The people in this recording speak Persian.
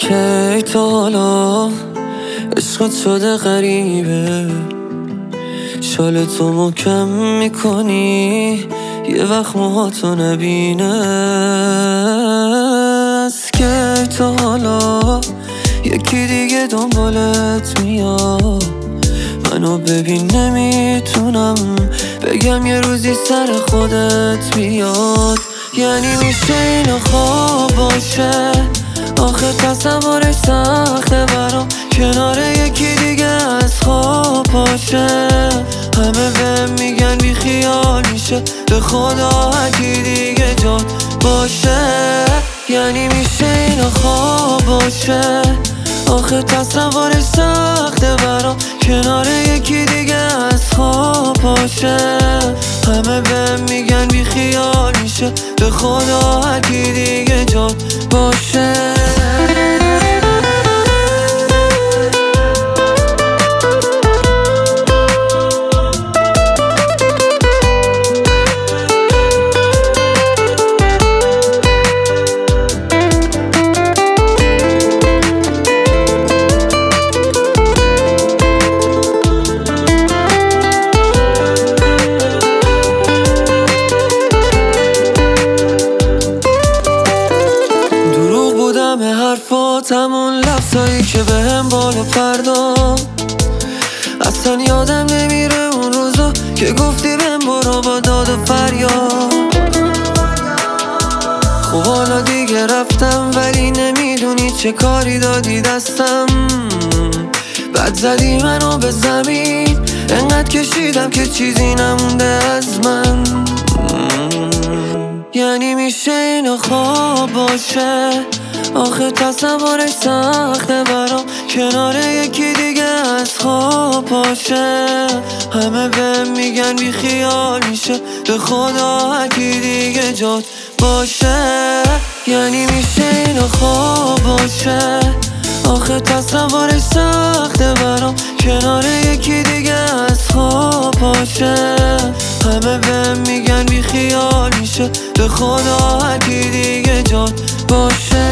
کی تا حالا عشقت شده غریبه، شال تو محکم میکنی یه وقت موهاتو نبینه. از کی تا حالا یکی دیگه دنبالت میاد، منو ببین نمیتونم بگم یه روزی سر خودت بیاد. یعنی میشه اینو خواب باشه، آخه تصورش سخته برام کنار یکی دیگه از خواب باشه. همه بهم میگن بی خیال میشه، به خدا هرکی دیگه جات باشه. یعنی میشه اینو خواب باشه، آخه تصورش سخته برام کنار یکی دیگه از خواب باشه. همه بهم میگن بی خیال میشه، به خدا هرکی دیگه جات باشه. حرفاتمون لفظایی که بهم بالا پرداخت، اصلا یادم نمیره اون روزا که گفتی بهم برو با داد و فریاد. خب حالا دیگه رفتم ولی نمیدونی چه کاری دادی دستم. بعد زدی منو به زمین، انقدر کشیدم که چیزی نمونده از من. یعنی میشه اینو خواب باشه، آخه تصورش سخته برام کنار یکی دیگه از خواب باشه. همه بهم میگن بی خیال میشه، به خدا هرکی دیگه جات باشه. یعنی میشه اینو خواب باشه، آخه تصورش سخته برام کنار یکی دیگه از خواب باشه. همه بهم میگن بی خیال میشه، به خدا هرکی دیگه جات باشه.